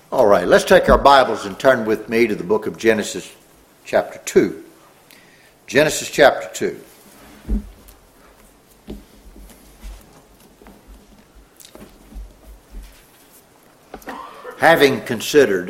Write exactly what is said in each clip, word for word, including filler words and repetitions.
All right, let's take our Bibles and turn with me to the book of Genesis chapter two. Genesis chapter two. Having considered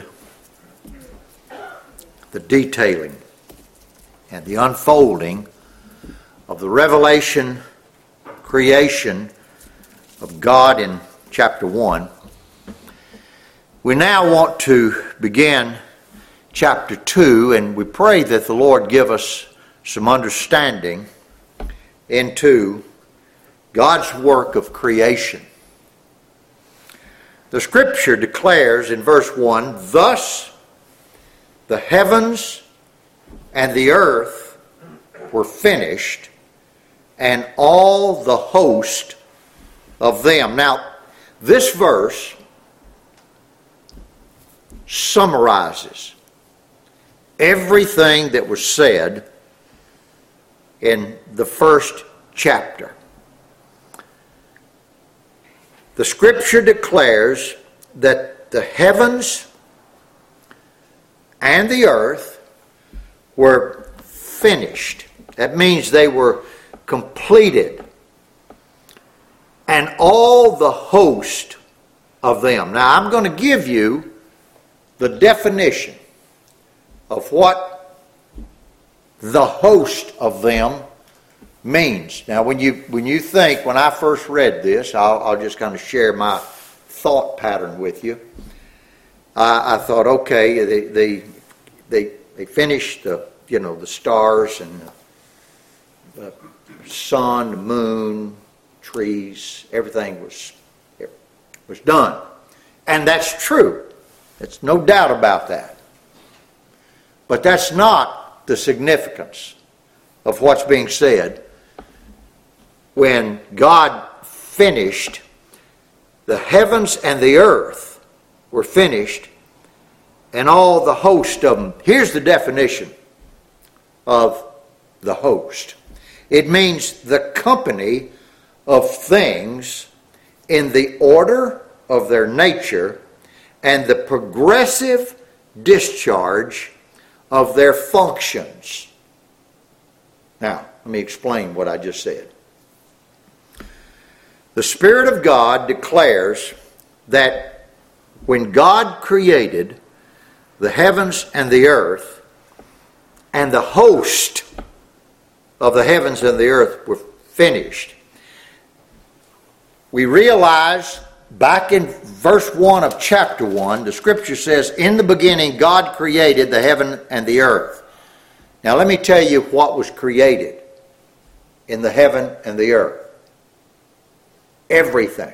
the detailing and the unfolding of the revelation, creation of God in chapter one, we now want to begin chapter two, and we pray that the Lord give us some understanding into God's work of creation. The scripture declares in verse one, "Thus the heavens and the earth were finished, and all the host of them." Now, this verse summarizes everything that was said in the first chapter. The scripture declares that the heavens and the earth were finished. That means they were completed. And all the host of them. Now, I'm going to give you the definition of what the host of them means. Now, when you when you think, when I first read this, I'll, I'll just kind of share my thought pattern with you. I, I thought, okay, they they they, they finished the you know the stars and the, the sun, the moon, trees, everything was was done, and that's true. There's no doubt about that. But that's not the significance of what's being said when God finished the heavens and the earth were finished and all the host of them. Here's the definition of the host. It means the company of things in the order of their nature and the progressive discharge of their functions. Now, let me explain what I just said. The Spirit of God declares that when God created the heavens and the earth, and the host of the heavens and the earth were finished, we realize back in verse one of chapter one, the scripture says, "In the beginning God created the heaven and the earth." Now let me tell you what was created in the heaven and the earth. Everything.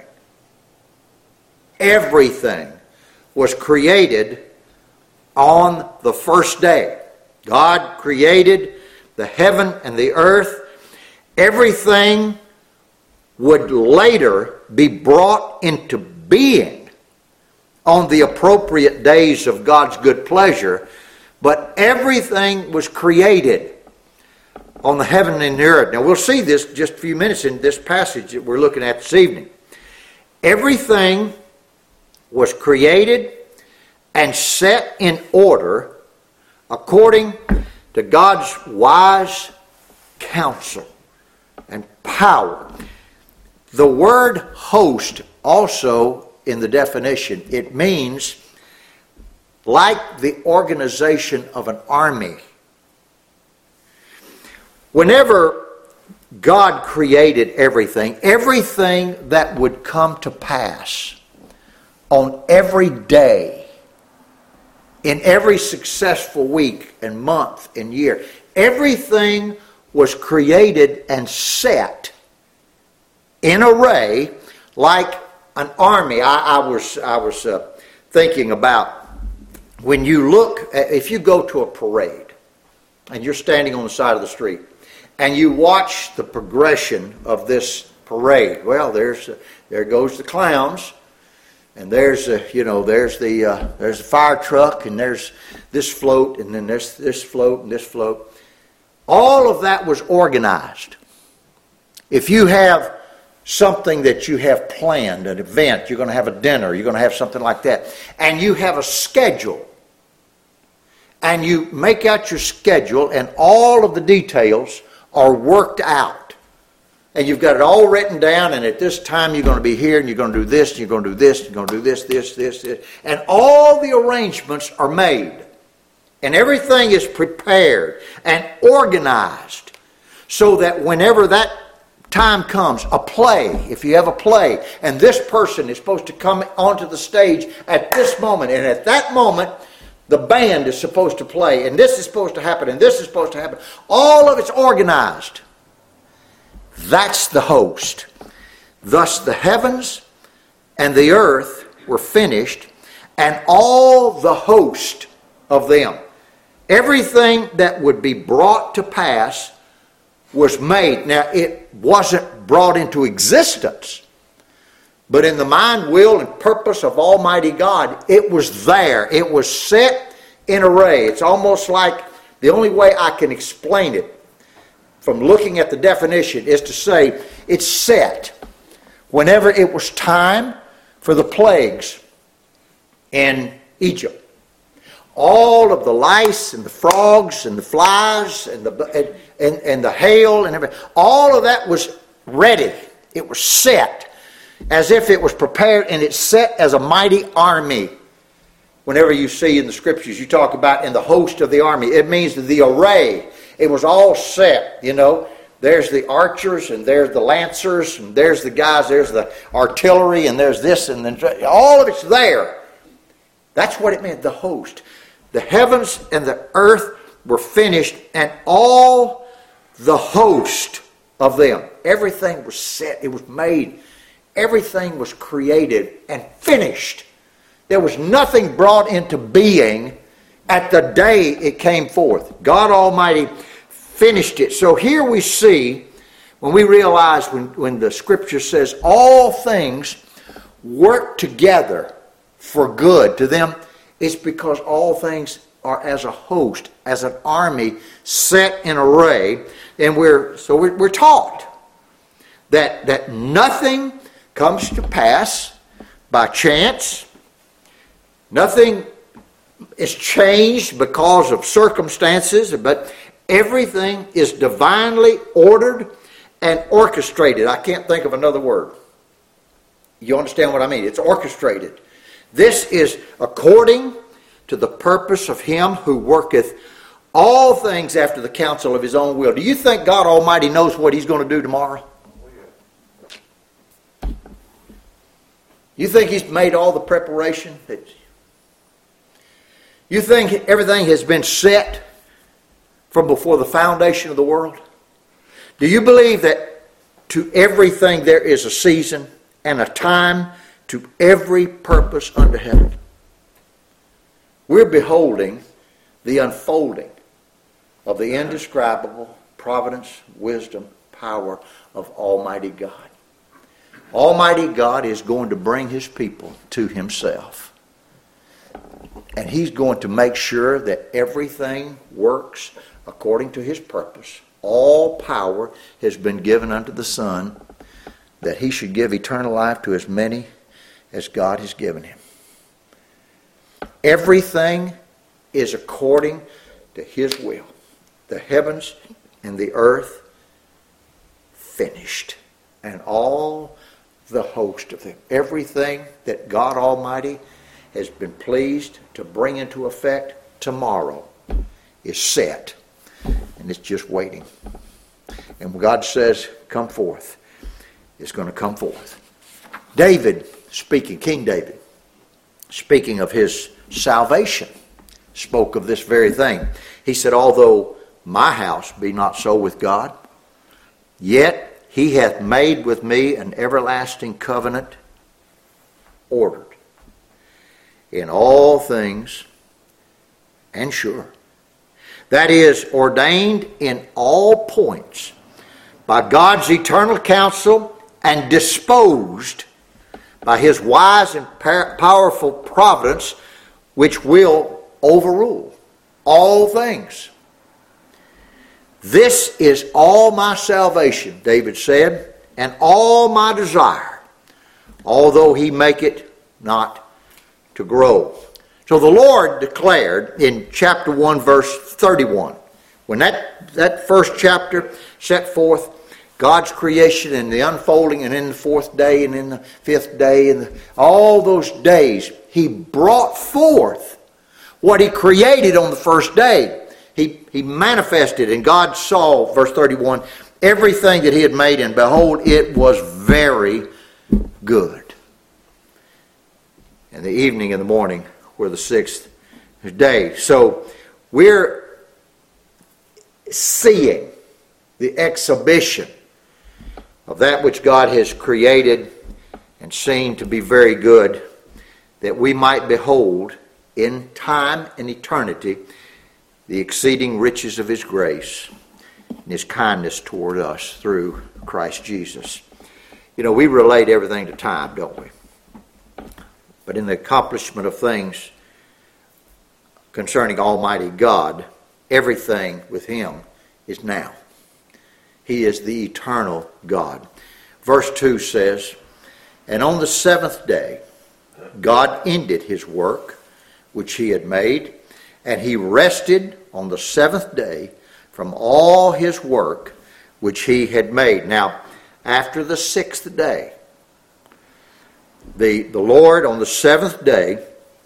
Everything was created on the first day. God created the heaven and the earth. Everything would later be brought into being on the appropriate days of God's good pleasure, but everything was created on the heaven and the earth. Now we'll see this just a few minutes in this passage that we're looking at this evening. Everything was created and set in order according to God's wise counsel and power. The word host also in the definition, it means like the organization of an army. Whenever God created everything, everything that would come to pass on every day, in every successful week and month and year, everything was created and set in array like an army. I, I was I was uh, thinking about when you look, if you go to a parade and you're standing on the side of the street and you watch the progression of this parade. Well, there's uh, there goes the clowns, and there's uh, you know there's the uh, there's a fire truck, and there's this float, and then there's this float and this float. All of that was organized. If you have something that you have planned, an event, you're going to have a dinner, you're going to have something like that, and you have a schedule, and you make out your schedule, and all of the details are worked out, and you've got it all written down, and at this time you're going to be here, and you're going to do this, and you're going to do this, and you're going to do this, this, this, this, and all the arrangements are made, and everything is prepared and organized, so that whenever that time comes, a play, if you have a play, and this person is supposed to come onto the stage at this moment, and at that moment, the band is supposed to play, and this is supposed to happen, and this is supposed to happen. All of it's organized. That's the host. Thus the heavens and the earth were finished, and all the host of them. Everything that would be brought to pass was made. Now, it wasn't brought into existence, but in the mind, will, and purpose of Almighty God, it was there. It was set in array. It's almost like the only way I can explain it from looking at the definition is to say it's set. Whenever it was time for the plagues in Egypt, all of the lice and the frogs and the flies and the and, and, and the hail and everything, all of that was ready. It was set as if it was prepared, and it's set as a mighty army. Whenever you see in the scriptures, you talk about in the host of the army, it means the array. It was all set, you know. There's the archers, and there's the lancers, and there's the guys, there's the artillery, and there's this, and then all of it's there. That's what it meant, the host. The heavens and the earth were finished, and all the host of them. Everything was set. It was made. Everything was created and finished. There was nothing brought into being at the day it came forth. God Almighty finished it. So here we see, when we realize when, when the scripture says all things work together for good to them, it's because all things are as a host, as an army set in array. And we're so we're, we're taught that, that nothing comes to pass by chance. Nothing is changed because of circumstances, but everything is divinely ordered and orchestrated. I can't think of another word. You understand what I mean? It's orchestrated. This is according to the purpose of Him who worketh all things after the counsel of His own will. Do you think God Almighty knows what He's going to do tomorrow? You think He's made all the preparation? You think everything has been set from before the foundation of the world? Do you believe that to everything there is a season and a time to every purpose under heaven? We're beholding the unfolding of the indescribable providence, wisdom, power of Almighty God. Almighty God is going to bring His people to Himself. And He's going to make sure that everything works according to His purpose. All power has been given unto the Son, that He should give eternal life to as many as God has given Him. Everything is according to His will. The heavens and the earth finished. And all the host of them. Everything that God Almighty has been pleased to bring into effect tomorrow is set. And it's just waiting. And when God says, come forth, it's going to come forth. David, speaking, King David, speaking of his salvation, spoke of this very thing. He said, although my house be not so with God, yet He hath made with me an everlasting covenant, ordered in all things and sure. That is, ordained in all points by God's eternal counsel and disposed by His wise and powerful providence, which will overrule all things. This is all my salvation, David said, and all my desire, although he make it not to grow. So the Lord declared in chapter one, verse thirty-one, when that, that first chapter set forth God's creation and the unfolding, and in the fourth day and in the fifth day and the, all those days, he brought forth what he created on the first day. He, he manifested, and God saw, verse thirty-one, everything that he had made, and behold, it was very good. And the evening and the morning were the sixth day. So we're seeing the exhibition of that which God has created and seen to be very good, that we might behold in time and eternity the exceeding riches of his grace and his kindness toward us through Christ Jesus. You know, we relate everything to time, don't we? But in the accomplishment of things concerning Almighty God, everything with him is now. He is the eternal God. Verse two says, and on the seventh day, God ended his work which he had made, and he rested on the seventh day from all his work which he had made. Now, after the sixth day, the, the Lord on the seventh day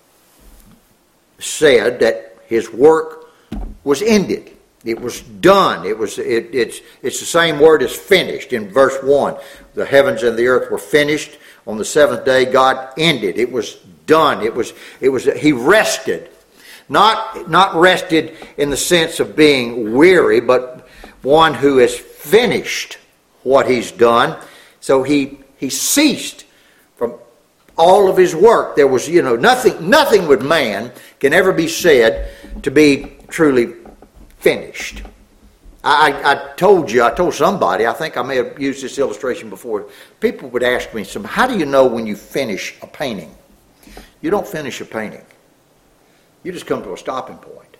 said that his work was ended. It was done. It was. It, it's. It's the same word as finished in verse one. The heavens and the earth were finished on the seventh day. God ended. It was done. It was. It was. He rested, not not rested in the sense of being weary, but one who has finished what he's done. So he he ceased from all of his work. There was, you know, nothing. Nothing with man can ever be said to be truly finished. I, I told you, I told somebody, I think I may have used this illustration before. People would ask me, so how do you know when you finish a painting? You don't finish a painting. You just come to a stopping point.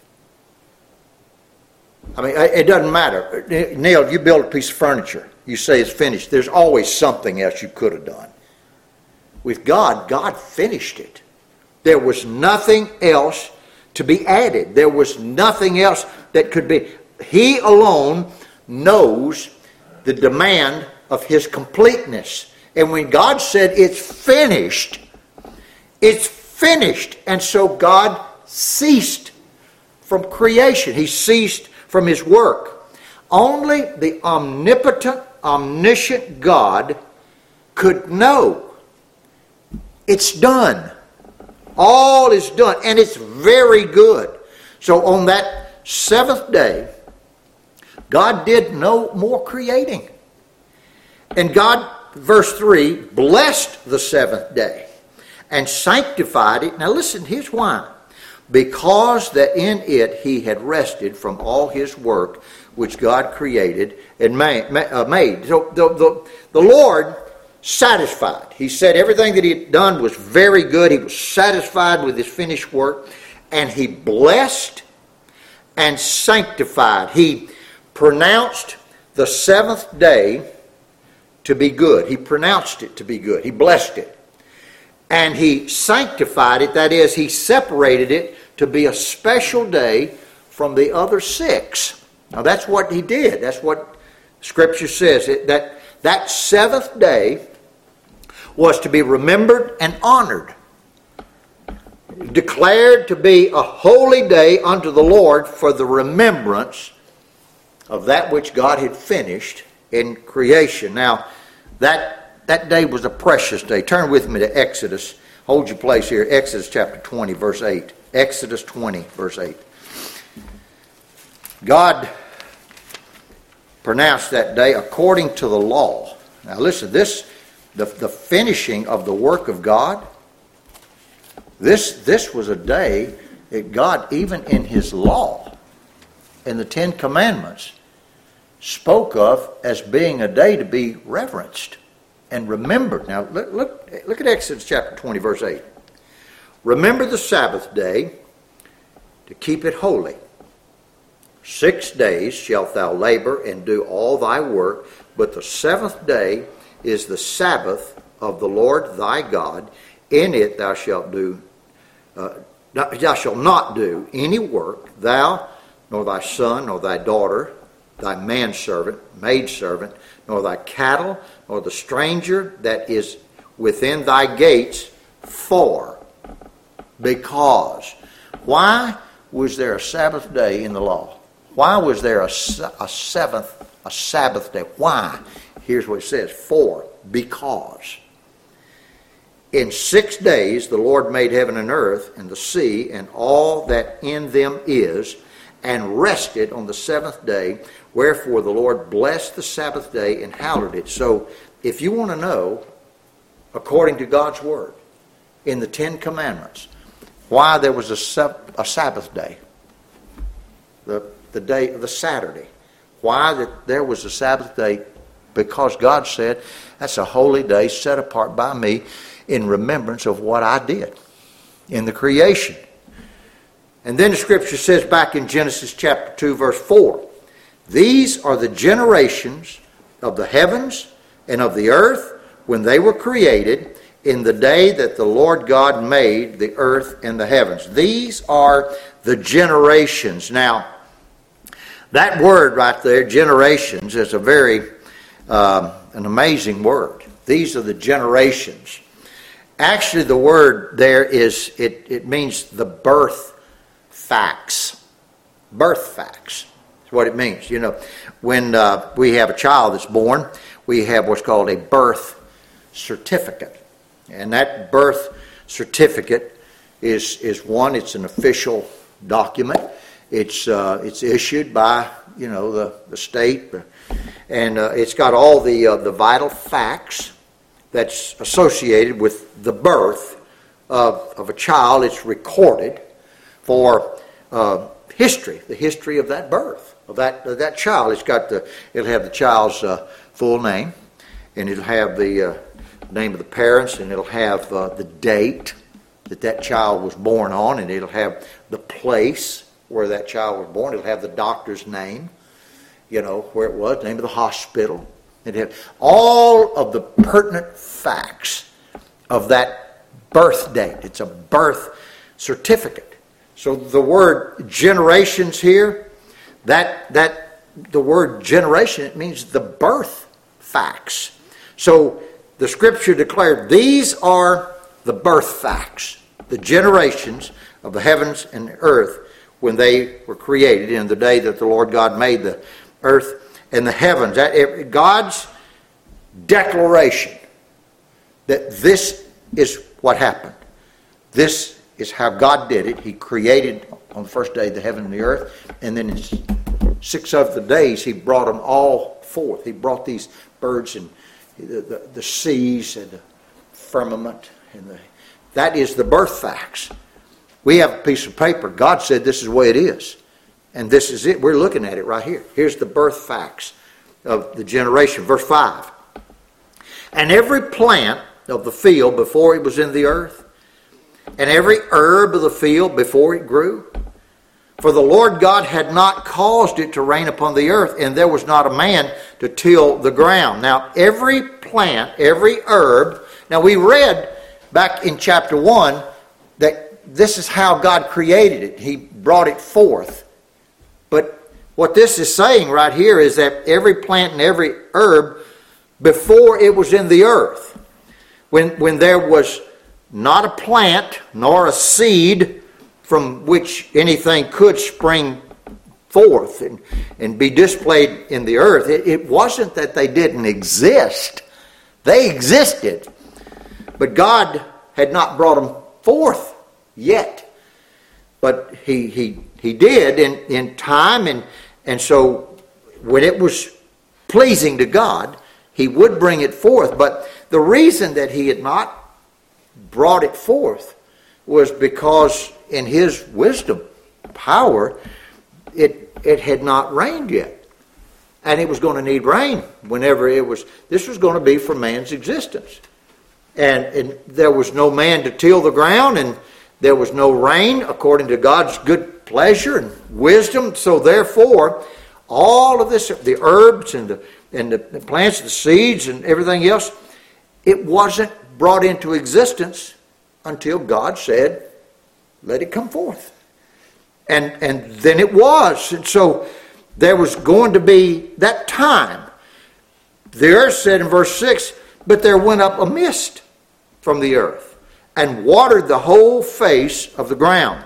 I mean, it doesn't matter. Neil, if you build a piece of furniture, you say it's finished. There's always something else you could have done. With God, God finished it. There was nothing else to be added. There was nothing else that could be. He alone knows the demand of his completeness. And when God said it's finished, it's finished. And so God ceased from creation. He ceased from his work. Only the omnipotent, omniscient God could know. It's done. All is done, and it's very good. So on that seventh day, God did no more creating. And God, verse three, blessed the seventh day and sanctified it. Now listen, here's why. Because that in it he had rested from all his work which God created and made. So the, the, the Lord satisfied. He said everything that he had done was very good. He was satisfied with his finished work. And he blessed and sanctified. He pronounced the seventh day to be good. He pronounced it to be good. He blessed it. And he sanctified it. That is, he separated it to be a special day from the other six. Now that's what he did. That's what Scripture says. It, that, that seventh day was to be remembered and honored, declared to be a holy day unto the Lord for the remembrance of that which God had finished in creation. Now, that, that day was a precious day. Turn with me to Exodus. Hold your place here. Exodus chapter twenty, verse eight. Exodus twenty, verse eight. God pronounced that day according to the law. Now listen, this The, the finishing of the work of God, this, this was a day that God, even in his law, in the Ten Commandments, spoke of as being a day to be reverenced and remembered. Now, look, look, look at Exodus chapter twenty, verse eight. Remember the Sabbath day to keep it holy. Six days shalt thou labor and do all thy work, but the seventh day is the Sabbath of the Lord thy God. In it thou shalt do, uh, thou shalt not do any work, thou, nor thy son, nor thy daughter, thy manservant, maidservant, nor thy cattle, nor the stranger that is within thy gates, for, because. Why was there a Sabbath day in the law? Why was there a, a seventh, a Sabbath day? Why? Here's what it says, for, because. In six days the Lord made heaven and earth and the sea and all that in them is, and rested on the seventh day. Wherefore the Lord blessed the Sabbath day and hallowed it. So if you want to know, according to God's Word, in the Ten Commandments, why there was a, a Sabbath day, the, the day of the Saturday, why that there was a Sabbath day, because God said, that's a holy day set apart by me in remembrance of what I did in the creation. And then the scripture says back in Genesis chapter two, verse four, these are the generations of the heavens and of the earth when they were created in the day that the Lord God made the earth and the heavens. These are the generations. Now, that word right there, generations, is a very, um, an amazing word. These are the generations. Actually, the word there is, it, it means the birth facts. Birth facts is what it means. You know, when uh, we have a child that's born, we have what's called a birth certificate. And that birth certificate is, is one, it's an official document. It's uh, it's issued by, you know, the, the state. And uh, it's got all the uh, the vital facts that's associated with the birth of, of a child. It's recorded for uh, history, the history of that birth, of that of that child. It's got the, it'll have the child's uh, full name, and it'll have the uh, name of the parents, and it'll have uh, the date that that child was born on, and it'll have the place where that child was born. It'll have the doctor's name, you know, where it was, the name of the hospital. It'll have all of the pertinent facts of that birth date. It's a birth certificate. So the word generations here, that that the word generation, it means the birth facts. So the scripture declared these are the birth facts, the generations of the heavens and the earth when they were created in the day that the Lord God made the earth and the heavens. That God's declaration that this is what happened. This is how God did it. He created on the first day the heaven and the earth, and then in six of the days He brought them all forth. He brought these birds and the, the, the seas and the firmament, and the, that is the birth facts. We have a piece of paper. God said this is the way it is. And this is it. We're looking at it right here. Here's the birth facts of the generation. Verse five. And every plant of the field before it was in the earth, and every herb of the field before it grew, for the Lord God had not caused it to rain upon the earth, and there was not a man to till the ground. Now, every plant, every herb, now we read back in chapter one that this is how God created it. He brought it forth. But what this is saying right here is that every plant and every herb before it was in the earth, when, when there was not a plant nor a seed from which anything could spring forth and, and be displayed in the earth, it, it wasn't that they didn't exist. They existed. But God had not brought them forth yet. But he he he did in, in time, and, and so when it was pleasing to God, He would bring it forth. But the reason that He had not brought it forth was because in His wisdom, power, it it had not rained yet. And it was going to need rain whenever it was. This was going to be for man's existence. And, and there was no man to till the ground, and there was no rain according to God's good pleasure and wisdom. So therefore, all of this, the herbs and the, and the plants, the seeds and everything else, it wasn't brought into existence until God said, let it come forth. And, and then it was. And so there was going to be that time. The earth said in verse six, but there went up a mist from the earth and watered the whole face of the ground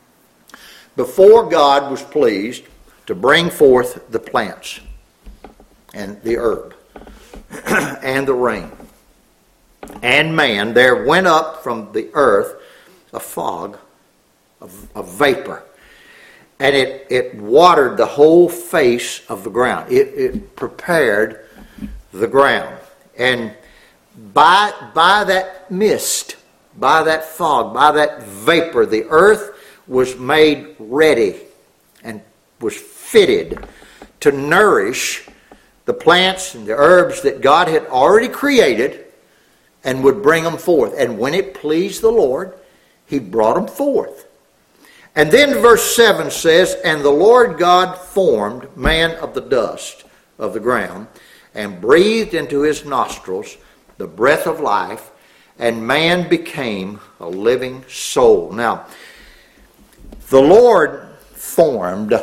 before God was pleased to bring forth the plants and the herb and the rain. And man, there went up from the earth a fog, a, a vapor, and it, it watered the whole face of the ground. It, it prepared the ground. And by, by that mist, by that fog, by that vapor, the earth was made ready and was fitted to nourish the plants and the herbs that God had already created and would bring them forth. And when it pleased the Lord, He brought them forth. And then verse seven says, and the Lord God formed man of the dust of the ground and breathed into his nostrils the breath of life, and man became a living soul. Now, the Lord formed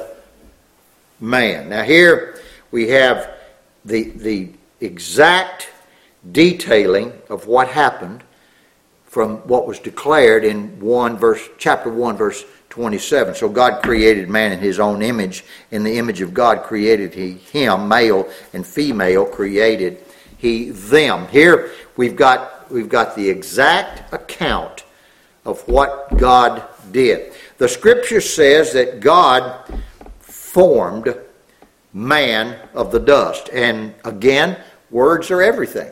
man. Now here we have the, the exact detailing of what happened from what was declared in one verse, chapter one, verse twenty-seven. So God created man in His own image. In the image of God created He him, male and female created He them. Here we've got we've got the exact account of what God did. The Scripture says that God formed man of the dust. And again, words are everything.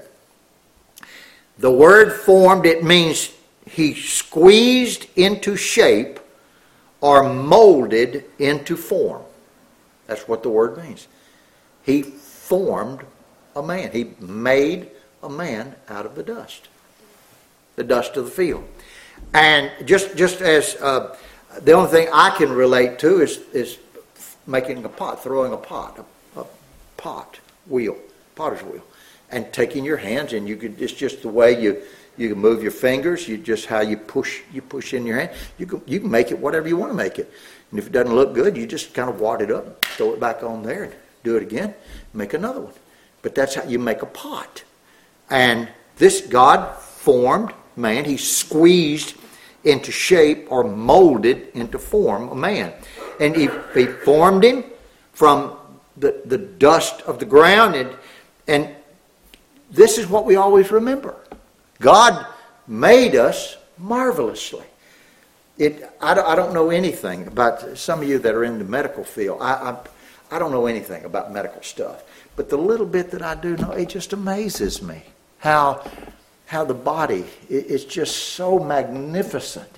The word formed, it means He squeezed into shape or molded into form. That's what the word means. He formed a man. He made a man out of the dust. The dust of the field. And just just as uh, the only thing I can relate to is, is making a pot, throwing a pot, a, a pot wheel, potter's wheel. And taking your hands, and you could, it's just the way you, you can move your fingers, you just how you push you push in your hand. You can you can make it whatever you want to make it. And if it doesn't look good, you just kind of wad it up, throw it back on there, and do it again, make another one. But that's how you make a pot. And this God formed man. He squeezed into shape or molded into form a man. And he, he formed him from the, the dust of the ground. And, and this is what we always remember. God made us marvelously. It, I, don't, I don't know anything about, some of you that are in the medical field, I, I, I don't know anything about medical stuff. But the little bit that I do know, it just amazes me how, how the body is just so magnificent.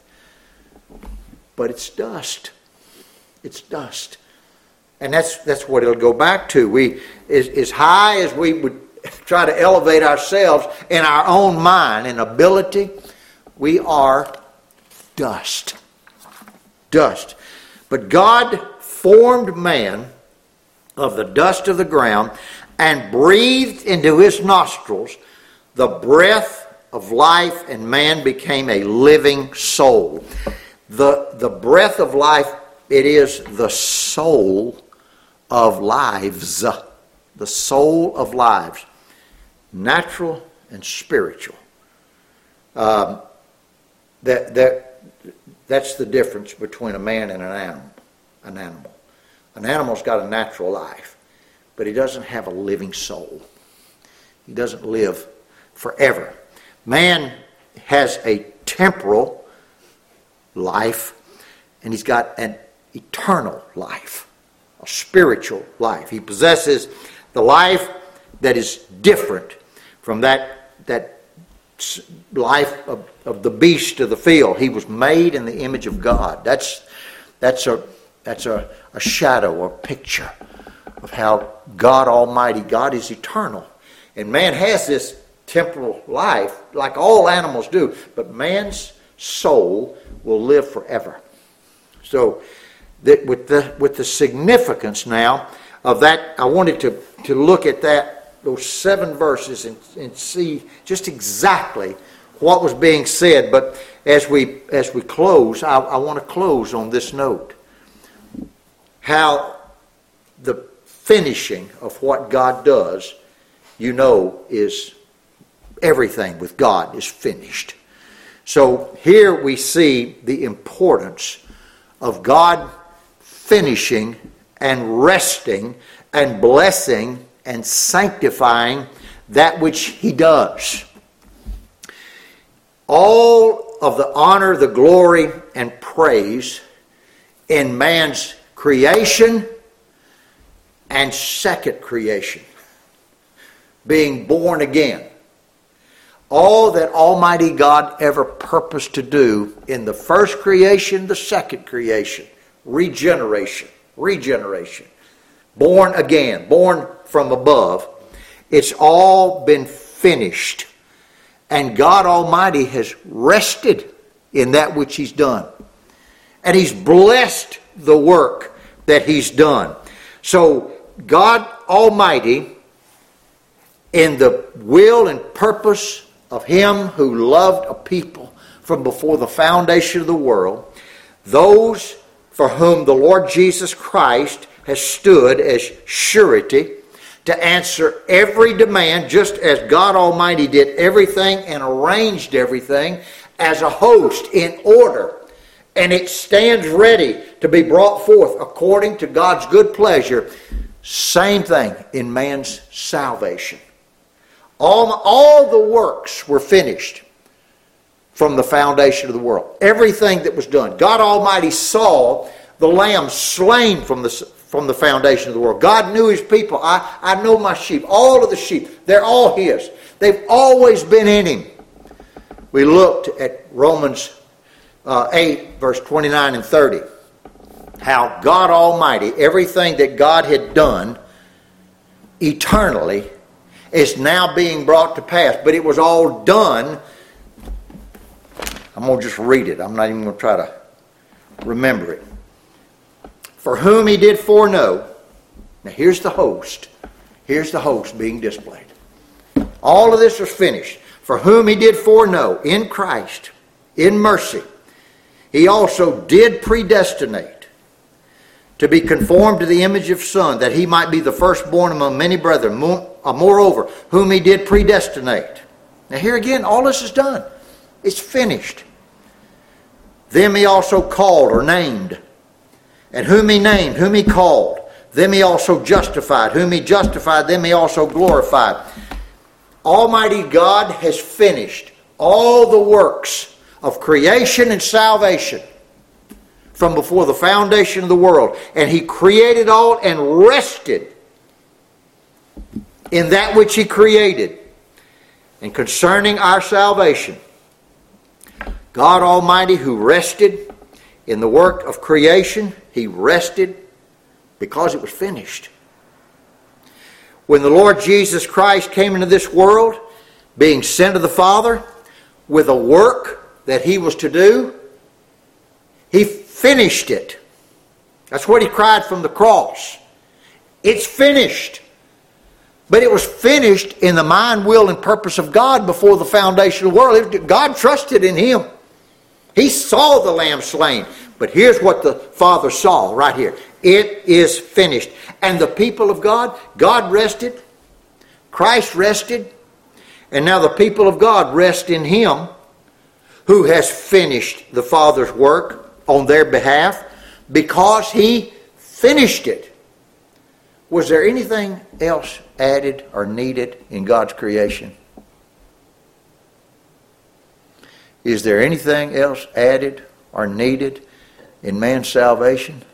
But it's dust. It's dust. And that's that's what it'll go back to. We as, as high as we would try to elevate ourselves in our own mind and ability, we are dust. Dust. But God formed man of the dust of the ground and breathed into his nostrils the breath of life, and man became a living soul. The, the breath of life, it is the soul of lives. The soul of lives. Natural and spiritual. Um, that, that, that's the difference between a man and an animal. An animal. An animal's got a natural life, but he doesn't have a living soul. He doesn't live forever. Man has a temporal life, and he's got an eternal life, a spiritual life. He possesses the life that is different from that, that life of, of the beast of the field. He was made in the image of God. That's, that's a That's a, a shadow or picture of how God Almighty, God is eternal. And man has this temporal life like all animals do, but man's soul will live forever. So that with the with the significance now of that, I wanted to, to look at that, those seven verses and, and see just exactly what was being said. But as we as we close, I, I want to close on this note. How the finishing of what God does, you know, is everything with God is finished. So here we see the importance of God finishing and resting and blessing and sanctifying that which He does. All of the honor, the glory, and praise in man's creation and second creation, being born again. All that Almighty God ever purposed to do in the first creation, the second creation, regeneration, regeneration, born again, born from above, it's all been finished. And God Almighty has rested in that which He's done. And He's blessed the work that He's done. So God Almighty, in the will and purpose of Him who loved a people from before the foundation of the world, those for whom the Lord Jesus Christ has stood as surety to answer every demand, just as God Almighty did everything and arranged everything as a host in order. And it stands ready to be brought forth according to God's good pleasure. Same thing in man's salvation. All, all the works were finished from the foundation of the world. Everything that was done. God Almighty saw the lamb slain from the, from the foundation of the world. God knew His people. I, I know my sheep. All of the sheep. They're all His. They've always been in Him. We looked at Romans uh, eight, verse twenty-nine and thirty. How God Almighty, everything that God had done eternally, is now being brought to pass. But it was all done. I'm going to just read it. I'm not even going to try to remember it. For whom He did foreknow. Now here's the host. Here's the host being displayed. All of this was finished. For whom He did foreknow in Christ, in mercy, He also did predestinate to be conformed to the image of Son, that He might be the firstborn among many brethren. Moreover, whom He did predestinate. Now here again, all this is done. It's finished. Them He also called or named. And whom He named, whom He called, them He also justified. Whom He justified, them He also glorified. Almighty God has finished all the works of creation and salvation from before the foundation of the world. And He created all and rested in that which He created. And concerning our salvation, God Almighty, who rested in the work of creation, He rested because it was finished. When the Lord Jesus Christ came into this world, being sent of the Father, with a work that He was to do, He finished it. That's what He cried from the cross. It's finished. But it was finished in the mind, will, and purpose of God before the foundation of the world. God trusted in Him. He saw the lamb slain. But here's what the Father saw right here. It is finished. And the people of God, God rested. Christ rested. And now the people of God rest in Him who has finished the Father's work on their behalf because He finished it. Was there anything else added or needed in God's creation? Is there anything else added or needed in man's salvation?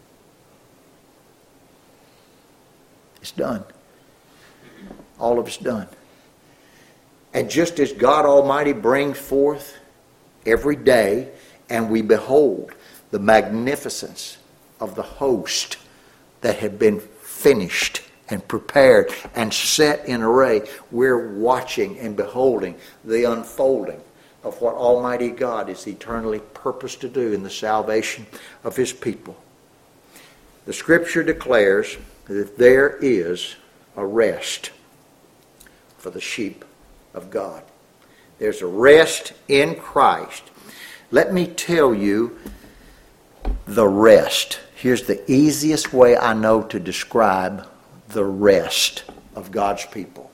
It's done. All of it's done. And just as God Almighty brings forth every day, and we behold the magnificence of the host that had been finished and prepared and set in array, we're watching and beholding the unfolding of what Almighty God is eternally purposed to do in the salvation of His people. The Scripture declares that there is a rest for the sheep of God. There's a rest in Christ. Let me tell you the rest. Here's the easiest way I know to describe the rest of God's people.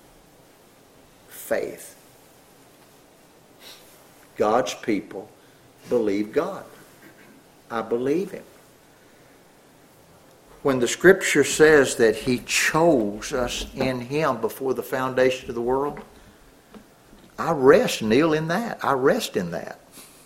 Faith. God's people believe God. I believe Him. When the Scripture says that He chose us in Him before the foundation of the world, I rest, kneel in that. I rest in that.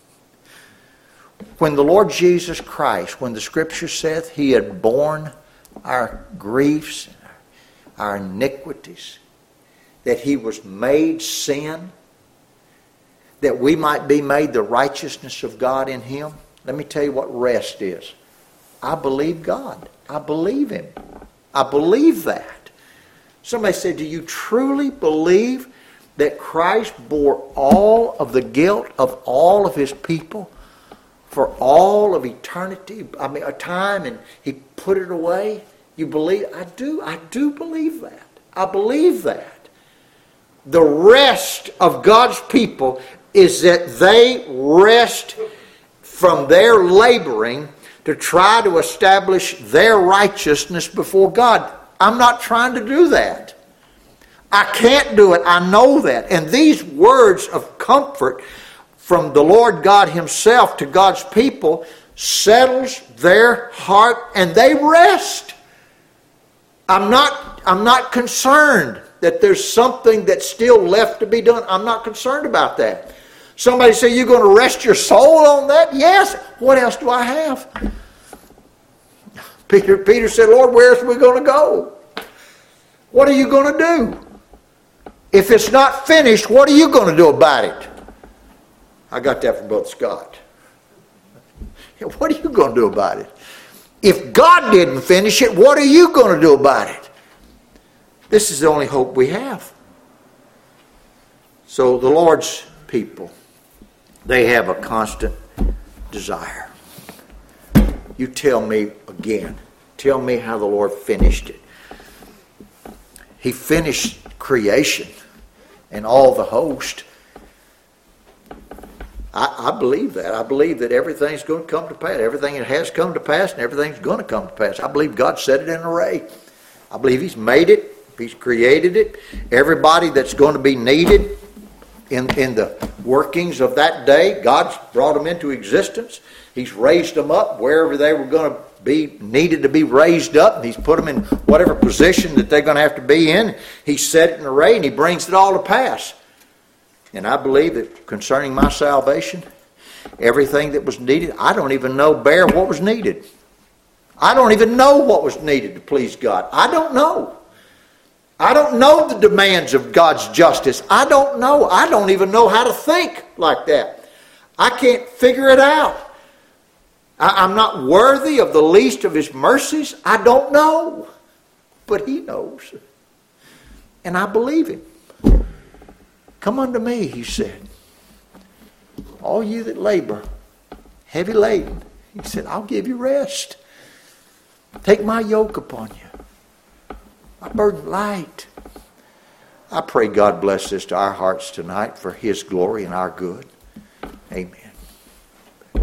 When the Lord Jesus Christ, when the Scripture saith He had borne our griefs, our iniquities, that He was made sin, that we might be made the righteousness of God in Him. Let me tell you what rest is. I believe God. I believe Him. I believe that. Somebody said, do you truly believe that Christ bore all of the guilt of all of His people for all of eternity? I mean, a time, and He put it away? You believe? I do. I do believe that. I believe that. The rest of God's people is that they rest from their laboring to try to establish their righteousness before God. I'm not trying to do that. I can't do it. I know that. And these words of comfort from the Lord God Himself to God's people settles their heart and they rest. I'm not, I'm not concerned that there's something that's still left to be done. I'm not concerned about that. Somebody say, you're going to rest your soul on that? Yes. What else do I have? Peter, Peter said, Lord, where are we going to go? What are you going to do? If it's not finished, what are you going to do about it? I got that from Brother Scott. What are you going to do about it? If God didn't finish it, what are you going to do about it? This is the only hope we have. So the Lord's people, they have a constant desire. You tell me again. Tell me how the Lord finished it. He finished creation and all the host. I, I believe that. I believe that everything's going to come to pass. Everything that has come to pass and everything's going to come to pass. I believe God set it in array. I believe He's made it. He's created it. Everybody that's going to be needed in, in the workings of that day, God's brought them into existence. He's raised them up wherever they were going to be needed to be raised up. And He's put them in whatever position that they're going to have to be in. He set it in array and He brings it all to pass. And I believe that concerning my salvation, everything that was needed, I don't even know, Bear, what was needed. I don't even know what was needed to please God. I don't know. I don't know the demands of God's justice. I don't know. I don't even know how to think like that. I can't figure it out. I, I'm not worthy of the least of His mercies. I don't know. But He knows. And I believe Him. Come unto me, He said. All you that labor, heavy laden. He said, I'll give you rest. Take my yoke upon you. My burden light. I pray God bless this to our hearts tonight for His glory and our good. Amen.